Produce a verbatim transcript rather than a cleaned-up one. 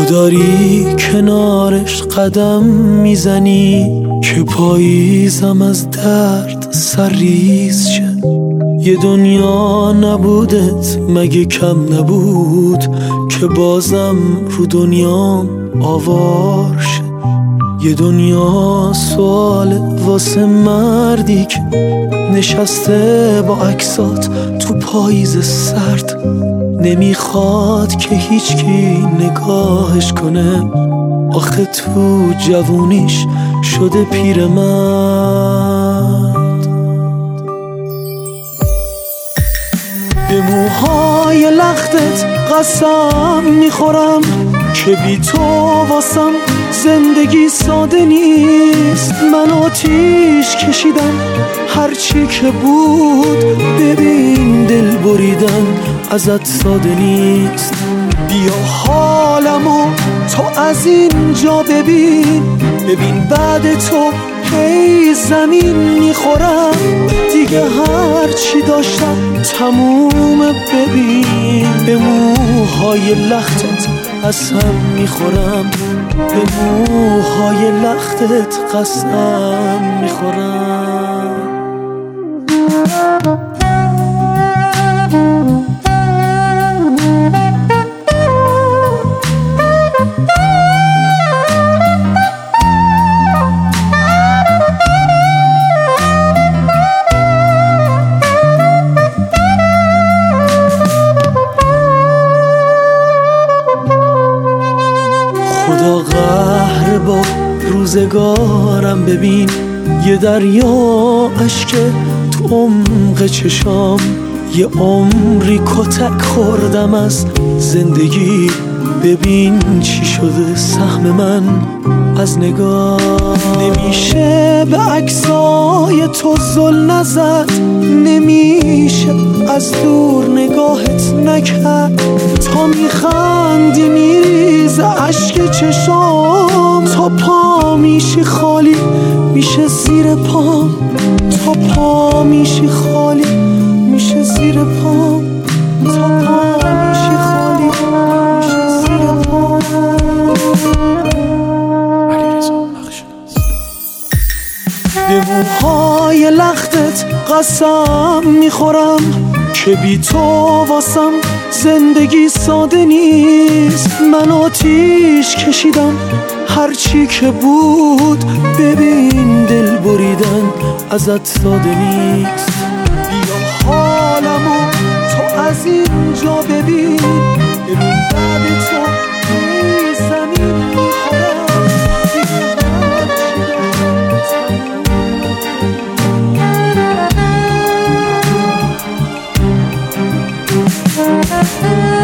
تو داری کنارش قدم میزنی که پاییزم از درد سرریز شه. یه دنیا نبودت مگه کم نبود که بازم رو دنیام آوار شه. یه دنیا سوال واسه مردی که نشسته با عکسات تو پاییز سرد، نمیخواد که هیچکی نگاهش کنه، آخه تو جوونیش شده پیرمرد. به موهای لختت قسم میخورم که بی تو واسم زندگی ساده نیست. من آتیش کشیدم هرچی که بود، ببین دل بریدن ازت ساده نیست. بیا حالمو تو از اینجا ببین، ببین بعد تو هی زمین میخورم دیگه، هرچی داشتم تمومه. ببین به موهای لختت قسم میخورم، به موهای لختت قسم میخورم. خدا قهر با روزگارم، ببین یه دریا اشک تو عمق چشام، یه عمری کتک خوردم از زندگی. ببین چی شده سهم من از نگاه، نمیشه به عکسای تو زل نزد، نمیشه از دور نگاهت نکرد. تا میخندی میریزه اشک چشام، تا پا میشی خالی میشه زیر پام، تا پا میشی خالی میشه زیر پام، تا پا میشی خالی میشه زیر پام. به موهای لختت قسم میخورم که بی تو واسم زندگی ساده نیست. من آتیش کشیدم هرچی که بود، ببین دل بریدن ازت ساده نیست. بیا حالمو تو از اینجا ببین، ببین بعد تو هی زمین میخورم دیگه.